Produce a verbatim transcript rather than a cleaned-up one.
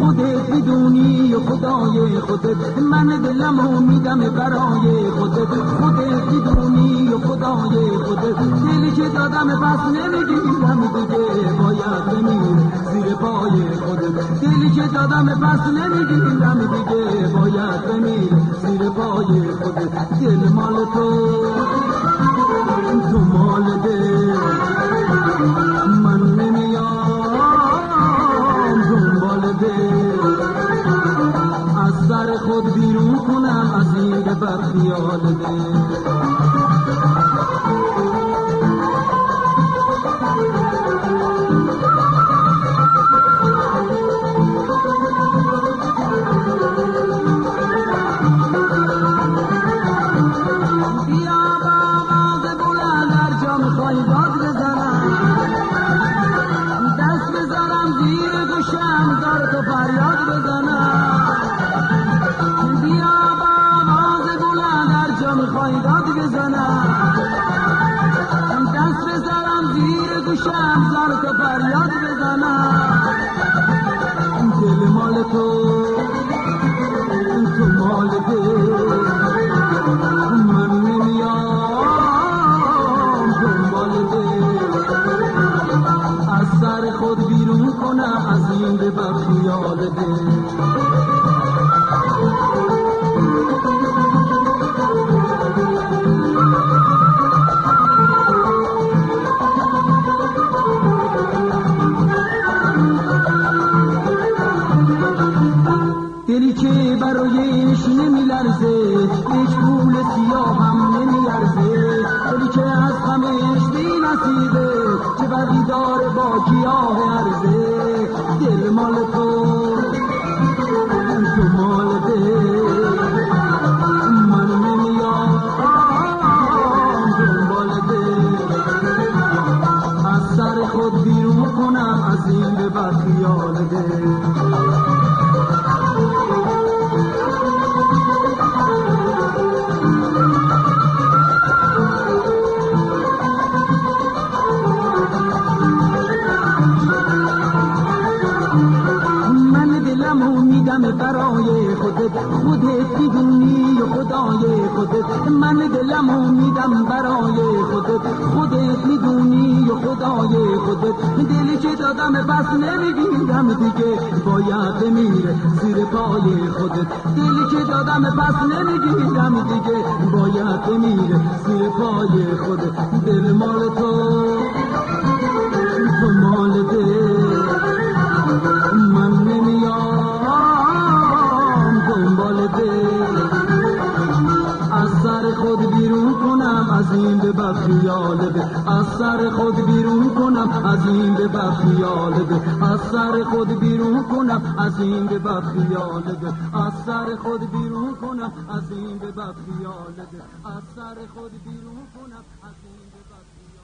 خودت میدونی و خدای خودت، من دلمو میدم برای خودت، خودت میدونی و خدای خودت، دلی که دادم پس نمیگیرم دیگه، باید بمیر زیر پای خودت، دلی که دادم پس نمیگیرم دیگه، باید بمیر زیر پای خودت. دل مال تو، تو مال دل، من نمیام دنبال دل، از سر خود بیرون کنم از این بر خیال دل. دل مال تو، تو مال دل، من نمیام دنبال دل، از سر خود بیرون کنم از این به خیال دل. دلی که برایش نمیلرزه، هیچ پول سیاه هم نمیارزه، دلی که از همش بی نصیبه، چه برقی داره با گیاه عرضه. دل مال تو، تو مال دل، من نمیام دنبال دل، از سر خود بیرون کنم از این به بر خیال دل. برای خودت، خودت میدونی و خدای خودت، من دلمو میدم برای خودت، خودت میدونی و خدای خودت، دلی که دادم پس نمیگیرم دیگه، باید بمیره زیر پای خودت، دلی که دادم پس نمیگیرم دیگه، باید بمیره زیر پای خودت. دل مال تو، تو مال دل، من نمیام دنبال دل، از سر خود بیرون کنم از این به بر خیال دل، از سر خود بیرون کنم از این به بر خیال دل، از سر خود بیرون کنم از این به بر خیال دل، از سر خود بیرون کنم از این به بر خیال دل، از سر خود بیرون کنم از این به بر خیال دل.